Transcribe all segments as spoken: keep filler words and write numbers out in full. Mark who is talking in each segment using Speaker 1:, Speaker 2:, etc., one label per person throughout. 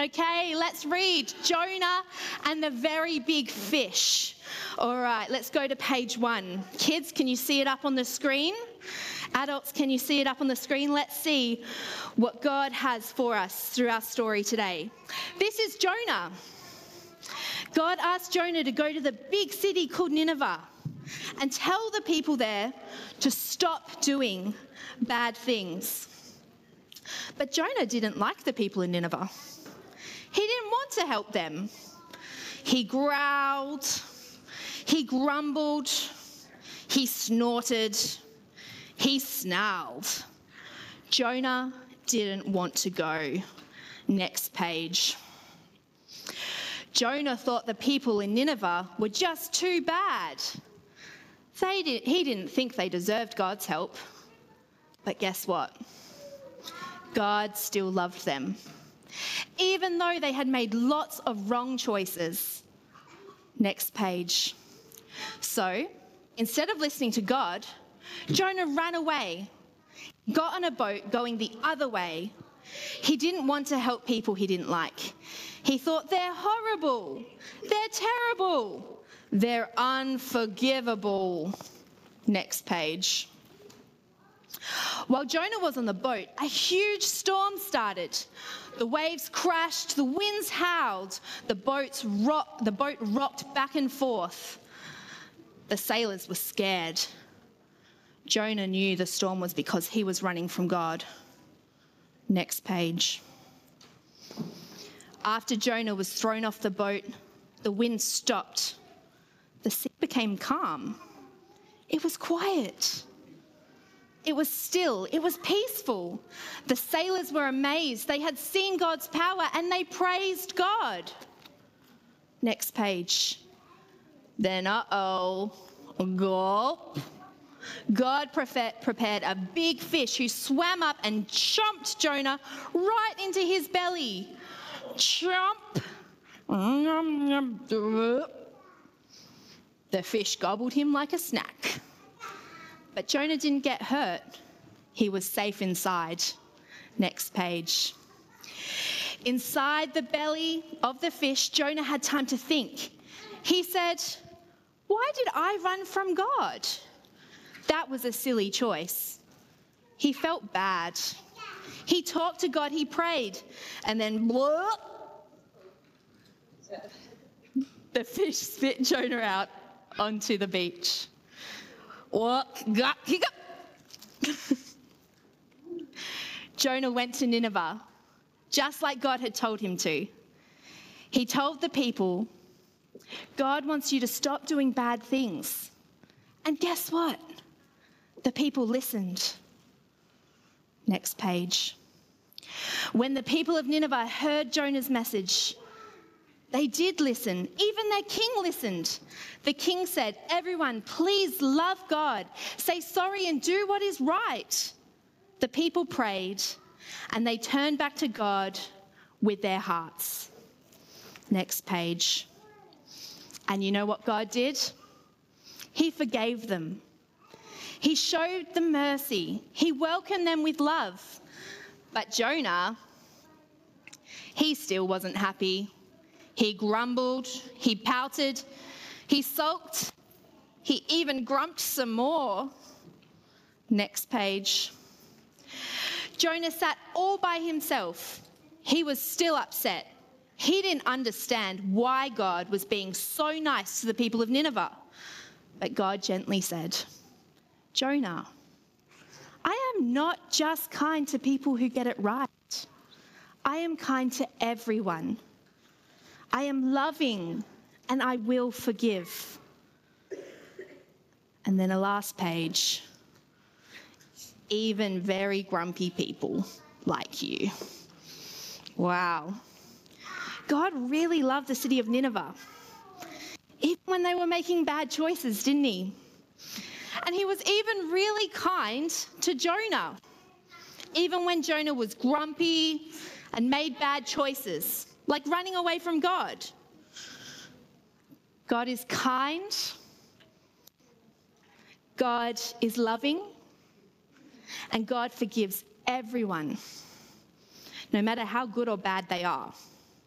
Speaker 1: Okay, let's read Jonah and the very big fish. All right, let's go to page one. Kids, can you see it up on the screen? Adults, can you see it up on the screen? Let's see what God has for us through our story today. This is Jonah. God asked Jonah to go to the big city called Nineveh and tell the people there to stop doing bad things. But Jonah didn't like the people in Nineveh. He didn't want to help them. He growled, he grumbled, he snorted, he snarled. Jonah didn't want to go. Next page. Jonah thought the people in Nineveh were just too bad. They did, he didn't think they deserved God's help. But guess what? God still loved them, even though they had made lots of wrong choices. Next page. So, instead of listening to God, Jonah ran away, got on a boat going the other way. He didn't want to help people he didn't like. He thought, they're horrible, they're terrible, they're unforgivable. Next page. While Jonah was on the boat, a huge storm started. The waves crashed, the winds howled, the, boats rock, the boat rocked back and forth. The sailors were scared. Jonah knew the storm was because he was running from God. Next page. After Jonah was thrown off the boat, the wind stopped. The sea became calm. It was quiet. It was still. It was peaceful. The sailors were amazed. They had seen God's power and they praised God. Next page. Then, uh-oh, gulp. God prepared a big fish who swam up and chomped Jonah right into his belly. Chomp. The fish gobbled him like a snack. But Jonah didn't get hurt. He was safe inside. Next page. Inside the belly of the fish, Jonah had time to think. He said, "Why did I run from God?" That was a silly choice. He felt bad. He talked to God, he prayed, and then blah, the fish spit Jonah out onto the beach. Jonah went to Nineveh, just like God had told him to. He told the people, God wants you to stop doing bad things. And guess what? The people listened. Next page. When the people of Nineveh heard Jonah's message, they did listen. Even their king listened. The king said, "Everyone, please love God. Say sorry and do what is right." The people prayed and they turned back to God with their hearts. Next page. And you know what God did? He forgave them. He showed them mercy. He welcomed them with love. But Jonah, he still wasn't happy. He grumbled, he pouted, he sulked, he even grumped some more. Next page. Jonah sat all by himself. He was still upset. He didn't understand why God was being so nice to the people of Nineveh. But God gently said, "Jonah, I am not just kind to people who get it right. I am kind to everyone. I am loving and I will forgive." And then a last page. Even very grumpy people like you. Wow. God really loved the city of Nineveh, even when they were making bad choices, didn't he? And he was even really kind to Jonah, even when Jonah was grumpy and made bad choices, like running away from God. God is kind. God is loving. And God forgives everyone, no matter how good or bad they are.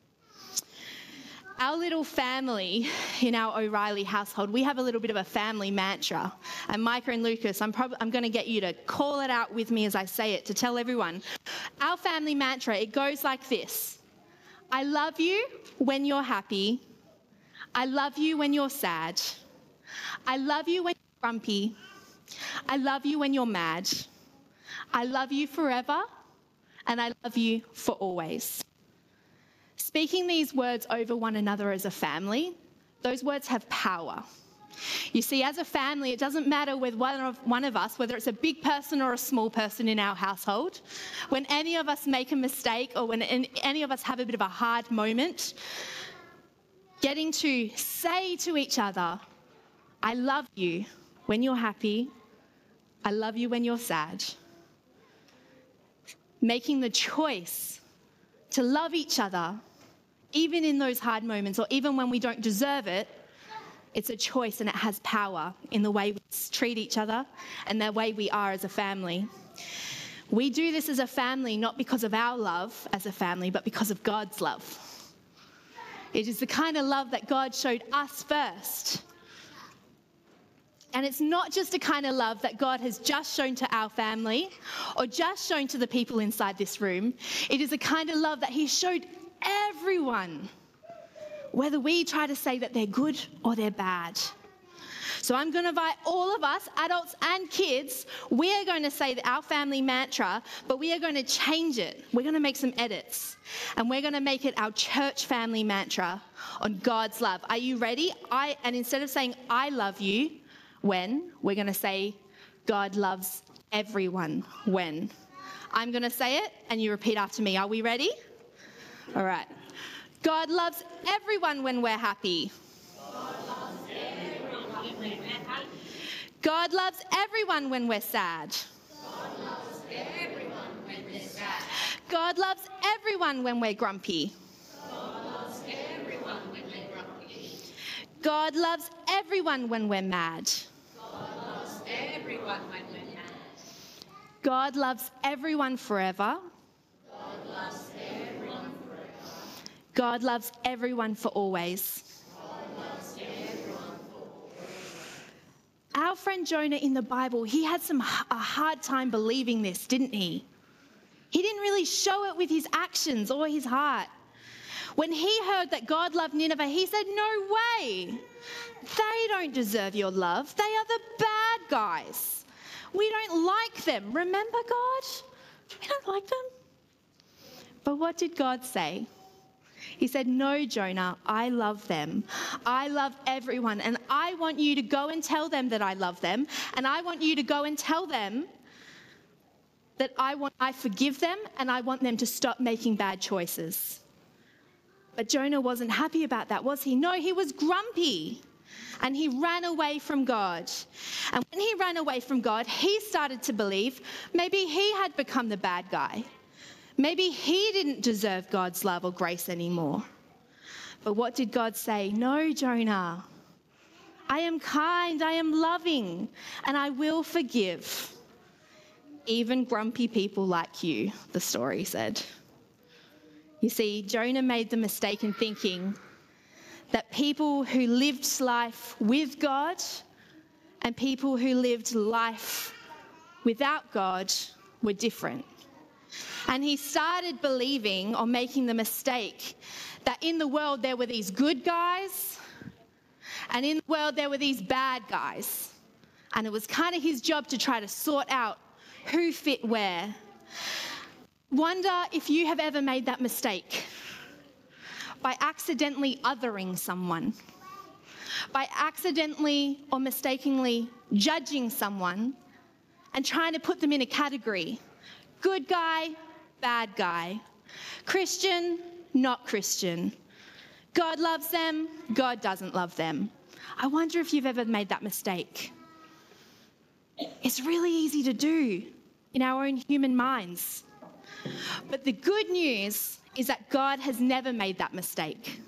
Speaker 1: Our little family in our O'Reilly household, we have a little bit of a family mantra. And Micah and Lucas, I'm probably I'm going to get you to call it out with me as I say it to tell everyone. Our family mantra, it goes like this. I love you when you're happy. I love you when you're sad. I love you when you're grumpy. I love you when you're mad. I love you forever. And I love you for always. Speaking these words over one another as a family, those words have power. You see, as a family, it doesn't matter with one of, one of us, whether it's a big person or a small person in our household, when any of us make a mistake or when any of us have a bit of a hard moment, getting to say to each other, I love you when you're happy, I love you when you're sad. Making the choice to love each other, even in those hard moments or even when we don't deserve it, it's a choice and it has power in the way we treat each other and the way we are as a family. We do this as a family not because of our love as a family, but because of God's love. It is the kind of love that God showed us first. And it's not just a kind of love that God has just shown to our family or just shown to the people inside this room. It is a kind of love that he showed everyone, whether we try to say that they're good or they're bad. So I'm going to invite all of us, adults and kids, we are going to say that our family mantra, but we are going to change it. We're going to make some edits. And we're going to make it our church family mantra on God's love. Are you ready? I and instead of saying, I love you, when, we're going to say, God loves everyone, when. I'm going to say it, and you repeat after me. Are we ready? All right. God loves everyone when we're happy. God loves everyone when we're sad.
Speaker 2: God loves everyone when we're sad.
Speaker 1: God loves everyone when we're grumpy.
Speaker 2: God loves everyone when we're grumpy.
Speaker 1: God loves everyone when we're mad.
Speaker 2: God loves everyone when we're mad.
Speaker 1: God loves everyone forever.
Speaker 2: God loves everyone forever.
Speaker 1: God loves everyone for always. Our friend Jonah in the Bible, he had some a hard time believing this, didn't he? He didn't really show it with his actions or his heart. When he heard that God loved Nineveh, he said, no way. They don't deserve your love. They are the bad guys. We don't like them. Remember, God? We don't like them. But what did God say? He said, no, Jonah, I love them. I love everyone. And I want you to go and tell them that I love them. And I want you to go and tell them that I want, I forgive them and I want them to stop making bad choices. But Jonah wasn't happy about that, was he? No, he was grumpy. And he ran away from God. And when he ran away from God, he started to believe maybe he had become the bad guy. Maybe he didn't deserve God's love or grace anymore. But what did God say? No, Jonah. I am kind, I am loving, and I will forgive. Even grumpy people like you, the story said. You see, Jonah made the mistake in thinking that people who lived life with God and people who lived life without God were different. And he started believing or making the mistake that in the world there were these good guys and in the world there were these bad guys. And it was kind of his job to try to sort out who fit where. Wonder if you have ever made that mistake by accidentally othering someone, by accidentally or mistakenly judging someone and trying to put them in a category. Good guy, bad guy. Christian, not Christian. God loves them, God doesn't love them. I wonder if you've ever made that mistake. It's really easy to do in our own human minds. But the good news is that God has never made that mistake.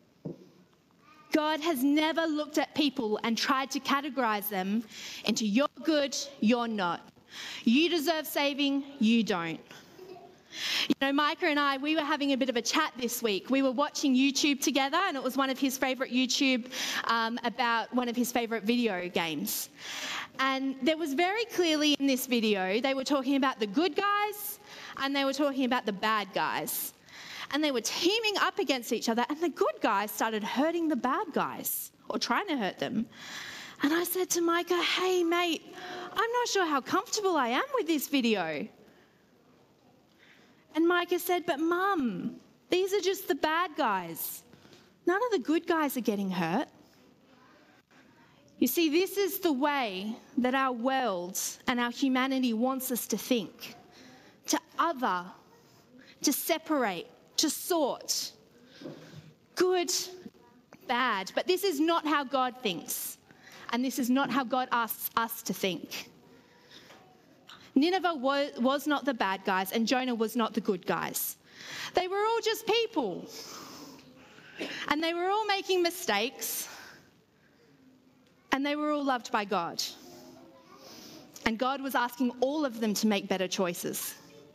Speaker 1: God has never looked at people and tried to categorize them into you're good, you're not. You deserve saving, you don't. You know, Micah and I, we were having a bit of a chat this week. We were watching YouTube together, and it was one of his favourite YouTube um, about one of his favourite video games. And there was very clearly in this video, they were talking about the good guys and they were talking about the bad guys. And they were teaming up against each other, and the good guys started hurting the bad guys, or trying to hurt them. And I said to Micah, hey mate, I'm not sure how comfortable I am with this video. And Micah said, but Mum, these are just the bad guys. None of the good guys are getting hurt. You see, this is the way that our world and our humanity wants us to think. To other, to separate, to sort. Good, bad. But this is not how God thinks. And this is not how God asks us to think. Nineveh was, was not the bad guys, and Jonah was not the good guys. They were all just people. And they were all making mistakes. And they were all loved by God. And God was asking all of them to make better choices.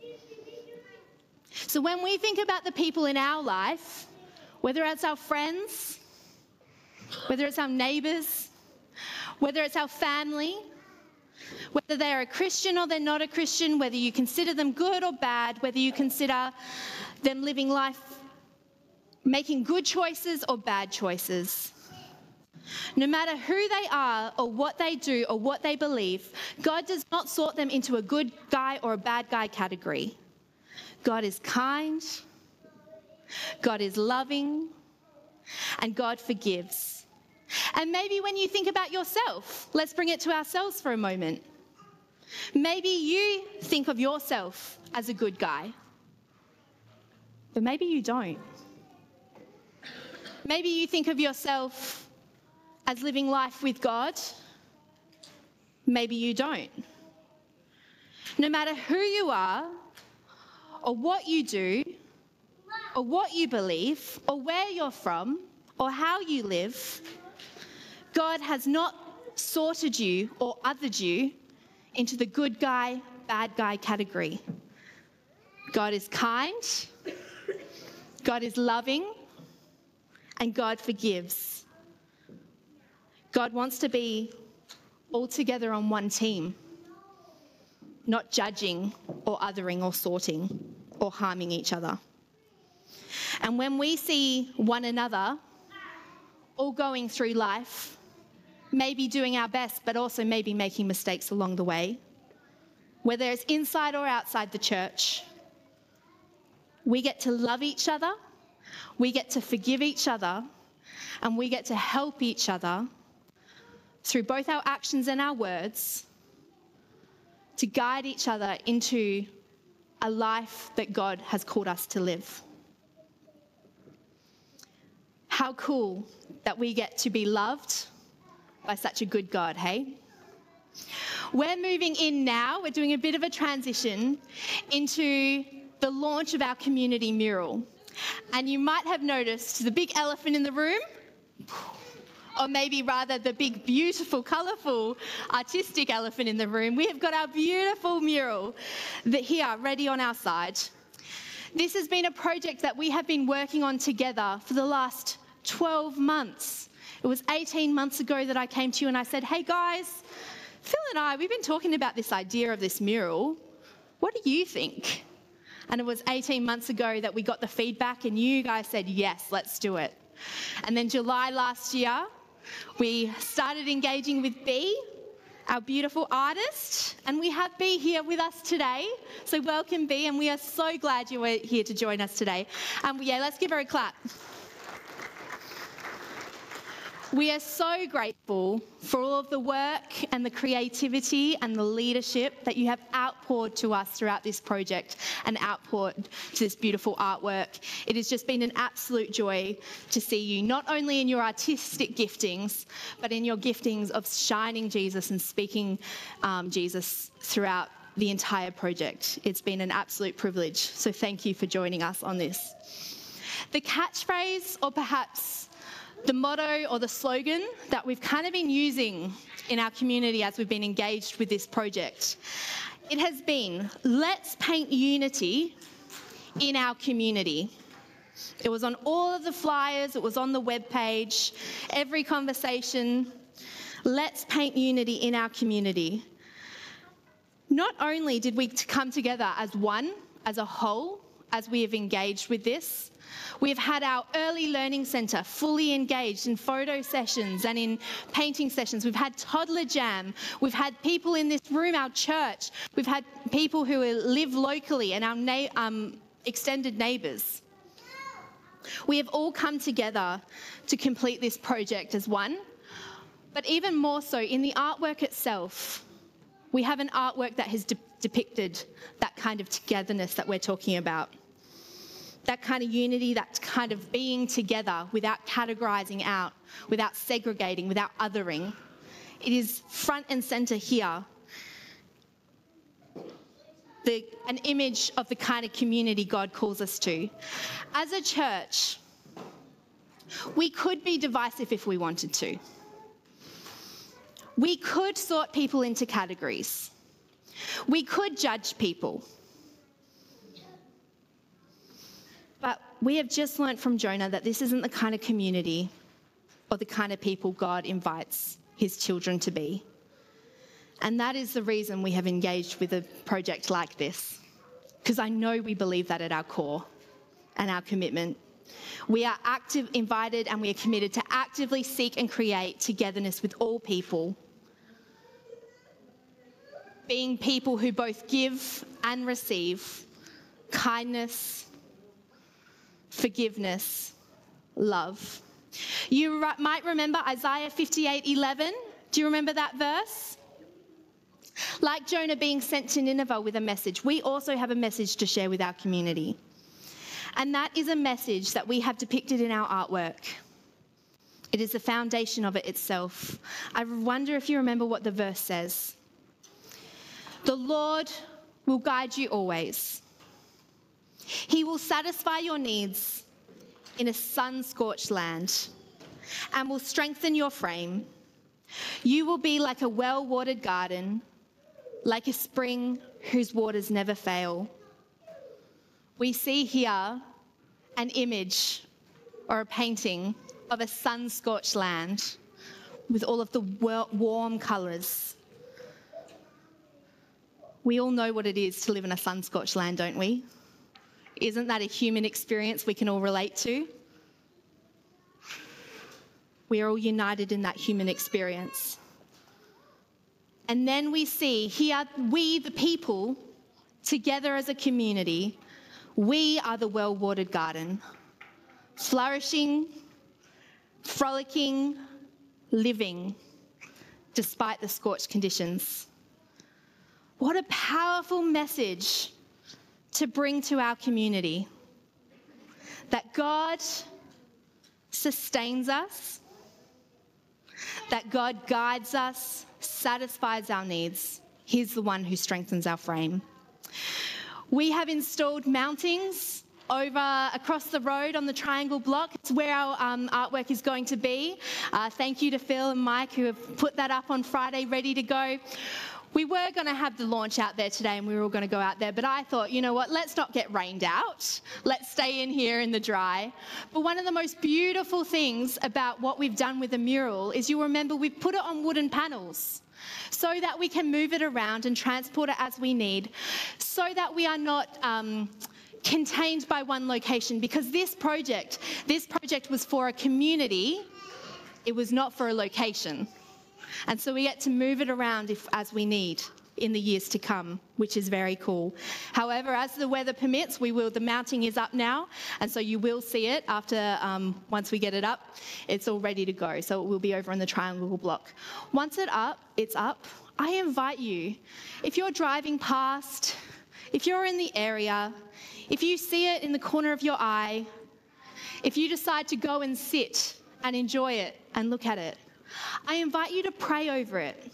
Speaker 1: So when we think about the people in our life, whether it's our friends, whether it's our neighbours, whether it's our family, whether they're a Christian or they're not a Christian, whether you consider them good or bad, whether you consider them living life, making good choices or bad choices, no matter who they are or what they do or what they believe, God does not sort them into a good guy or a bad guy category. God is kind, God is loving, and God forgives. And maybe when you think about yourself, let's bring it to ourselves for a moment. Maybe you think of yourself as a good guy, but maybe you don't. Maybe you think of yourself as living life with God, maybe you don't. No matter who you are, or what you do, or what you believe, or where you're from, or how you live, God has not sorted you or othered you into the good guy, bad guy category. God is kind, God is loving, and God forgives. God wants to be all together on one team, not judging or othering or sorting or harming each other. And when we see one another all going through life, maybe doing our best, but also maybe making mistakes along the way, whether it's inside or outside the church, we get to love each other, we get to forgive each other, and we get to help each other through both our actions and our words to guide each other into a life that God has called us to live. How cool that we get to be loved by such a good God, hey? We're moving in now, we're doing a bit of a transition into the launch of our community mural. And you might have noticed the big elephant in the room, or maybe rather the big, beautiful, colourful, artistic elephant in the room. We have got our beautiful mural that here, ready on our side. This has been a project that we have been working on together for the last twelve months. It was eighteen months ago that I came to you and I said, hey guys, Phil and I, we've been talking about this idea of this mural. What do you think? And it was eighteen months ago that we got the feedback and you guys said, yes, let's do it. And then July last year, we started engaging with Bea, our beautiful artist, and we have Bea here with us today. So welcome, Bea, and we are so glad you were here to join us today. Um, yeah, let's give her a clap. We are so grateful for all of the work and the creativity and the leadership that you have outpoured to us throughout this project and outpoured to this beautiful artwork. It has just been an absolute joy to see you, not only in your artistic giftings, but in your giftings of shining Jesus and speaking um, Jesus throughout the entire project. It's been an absolute privilege. So thank you for joining us on this. The catchphrase, or perhaps the motto or the slogan that we've kind of been using in our community as we've been engaged with this project, it has been, let's paint unity in our community. It was on all of the flyers, it was on the webpage, every conversation. Let's paint unity in our community. Not only did we come together as one, as a whole, as we have engaged with this, we've had our early learning centre fully engaged in photo sessions and in painting sessions. We've had toddler jam. We've had people in this room, our church. We've had people who live locally and our na- um, extended neighbours. We have all come together to complete this project as one. But even more so, in the artwork itself, we have an artwork that has de- depicted that kind of togetherness that we're talking about. That kind of unity, that kind of being together without categorising out, without segregating, without othering. It is front and centre here. The, an image of the kind of community God calls us to. As a church, we could be divisive if we wanted to. We could sort people into categories. We could judge people. But we have just learnt from Jonah that this isn't the kind of community or the kind of people God invites his children to be. And that is the reason we have engaged with a project like this, because I know we believe that at our core and our commitment. We are active, invited, and we are committed to actively seek and create togetherness with all people, being people who both give and receive kindness, forgiveness, love. You might remember Isaiah fifty-eight eleven. Do you remember that verse? Like Jonah being sent to Nineveh with a message, we also have a message to share with our community. And that is a message that we have depicted in our artwork. It is the foundation of it itself. I wonder if you remember what the verse says. The Lord will guide you always. He will satisfy your needs in a sun-scorched land and will strengthen your frame. You will be like a well-watered garden, like a spring whose waters never fail. We see here an image or a painting of a sun-scorched land with all of the warm colours. We all know what it is to live in a sun-scorched land, don't we? Isn't that a human experience we can all relate to? We are all united in that human experience. And then we see here, we the people, together as a community, we are the well-watered garden, flourishing, frolicking, living, despite the scorched conditions. What a powerful message to bring to our community. That God sustains us, that God guides us, satisfies our needs. He's the one who strengthens our frame. We have installed mountings over across the road on the Triangle Block. It's where our um, artwork is going to be. Uh, thank you to Phil and Mike who have put that up on Friday, ready to go. We were going to have the launch out there today and we were all going to go out there, but I thought, you know what, let's not get rained out. Let's stay in here in the dry. But one of the most beautiful things about what we've done with the mural is, you'll remember, we've put it on wooden panels so that we can move it around and transport it as we need, so that we are not um, contained by one location, because this project, this project was for a community. It was not for a location. And so we get to move it around if, as we need in the years to come, which is very cool. However, as the weather permits, we will. The mounting is up now, and so you will see it after um, once we get it up. It's all ready to go, so it will be over on the Triangle Block. Once it up, it's up. I invite you, if you're driving past, if you're in the area, if you see it in the corner of your eye, if you decide to go and sit and enjoy it and look at it, I invite you to pray over it.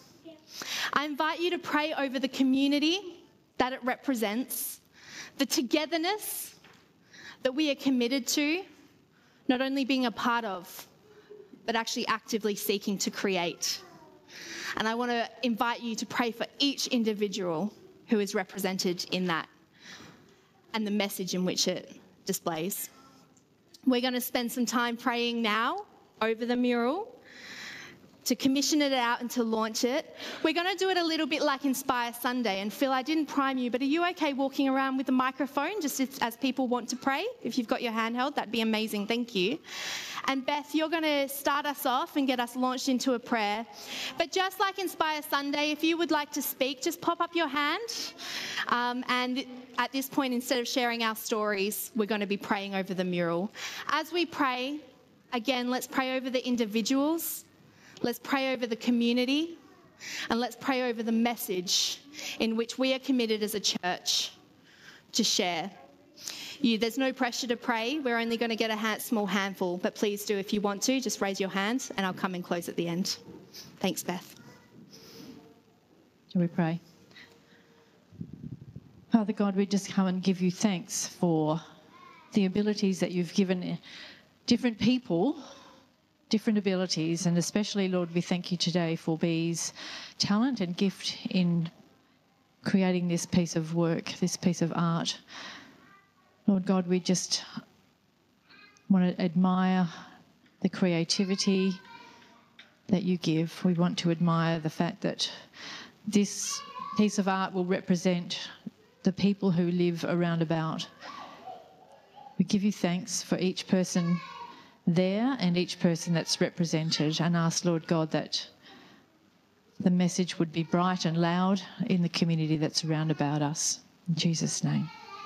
Speaker 1: I invite you to pray over the community that it represents, the togetherness that we are committed to, not only being a part of, but actually actively seeking to create. And I want to invite you to pray for each individual who is represented in that. and the message in which it displays. We're going to spend some time praying now over the mural, to commission it out and to launch it. We're going to do it a little bit like Inspire Sunday. And Phil, I didn't prime you, but are you okay walking around with a microphone just as, as people want to pray? If you've got your hand held, that'd be amazing. Thank you. And Beth, you're going to start us off and get us launched into a prayer. But just like Inspire Sunday, if you would like to speak, just pop up your hand. Um, and at this point, instead of sharing our stories, we're going to be praying over the mural. As we pray, again, let's pray over the individuals. Let's pray over the community, and let's pray over the message in which we are committed as a church to share. You, there's no pressure to pray. We're only going to get a hand, small handful, but please do, if you want to, just raise your hand and I'll come and close at the end. Thanks, Beth.
Speaker 3: Shall we pray? Father God, we just come and give you thanks for the abilities that you've given different people, different abilities, and especially, Lord, we thank you today for Bee's talent and gift in creating this piece of work, this piece of art. Lord God, we just want to admire the creativity that you give. We want to admire the fact that this piece of art will represent the people who live around about. We give you thanks for each person there and each person that's represented, and ask, Lord God, that the message would be bright and loud in the community that's around about us. In Jesus' name.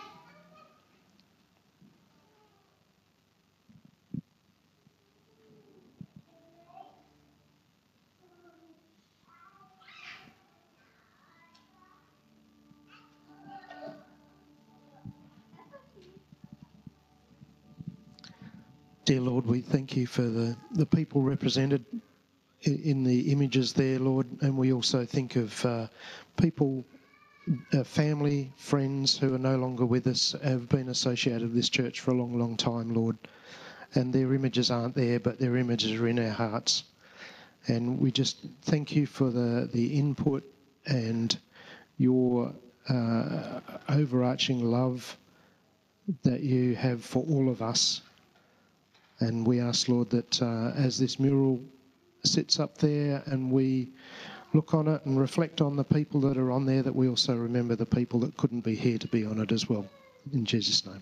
Speaker 4: Dear Lord, we thank you for the, the people represented in, in the images there, Lord, and we also think of uh, people, uh, family, friends who are no longer with us, have been associated with this church for a long, long time, Lord, and their images aren't there, but their images are in our hearts. And we just thank you for the, the input and your uh, overarching love that you have for all of us. And we ask, Lord, that uh, as this mural sits up there and we look on it and reflect on the people that are on there, that we also remember the people that couldn't be here to be on it as well. In Jesus' name.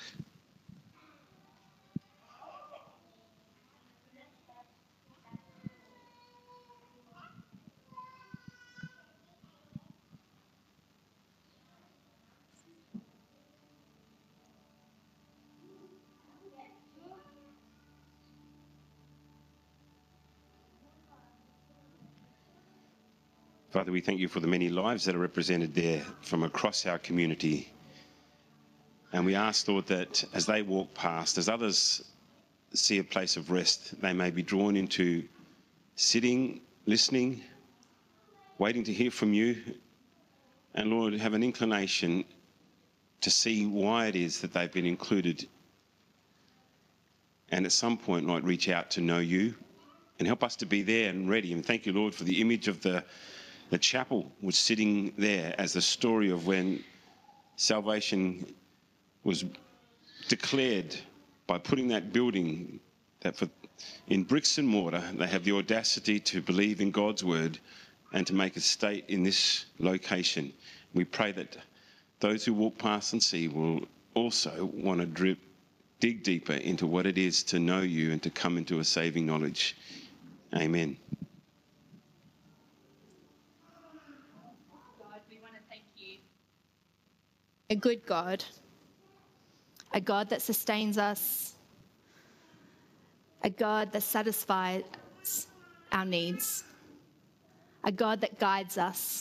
Speaker 5: Father, we thank you for the many lives that are represented there from across our community. And we ask, Lord, that as they walk past, as others see a place of rest, they may be drawn into sitting, listening, waiting to hear from you. And Lord, have an inclination to see why it is that they've been included. And at some point might reach out to know you and help us to be there and ready. And thank you, Lord, for the image of the The chapel was sitting there as the story of when salvation was declared by putting that building, that for, in bricks and mortar, they have the audacity to believe in God's word and to make a state in this location. We pray that those who walk past and see will also want to drip, dig deeper into what it is to know you and to come into a saving knowledge. Amen.
Speaker 1: A good God, a God that sustains us, a God that satisfies our needs, a God that guides us,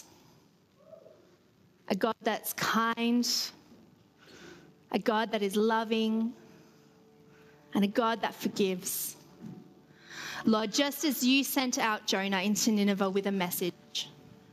Speaker 1: a God that's kind, a God that is loving, and a God that forgives. Lord, just as you sent out Jonah into Nineveh with a message,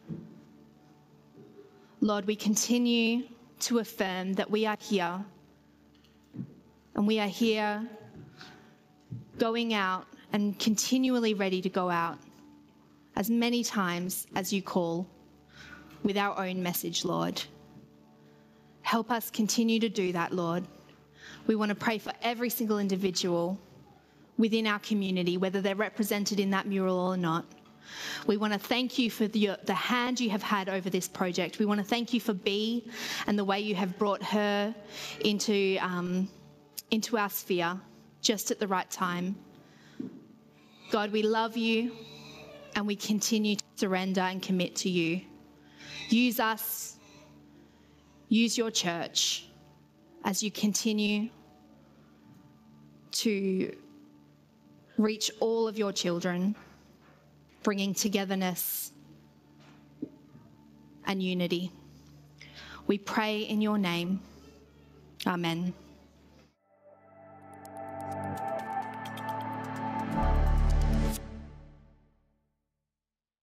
Speaker 1: Lord, we continue to affirm that we are here, and we are here going out and continually ready to go out as many times as you call with our own message, Lord. Help us continue to do that, Lord. We want to pray for every single individual within our community, whether they're represented in that mural or not. We want to thank you for the, the hand you have had over this project. We want to thank you for Bea and the way you have brought her into, um, into our sphere just at the right time. God, we love you and we continue to surrender and commit to you. Use us, use your church as you continue to reach all of your children, bringing togetherness and unity. We pray in your name. Amen.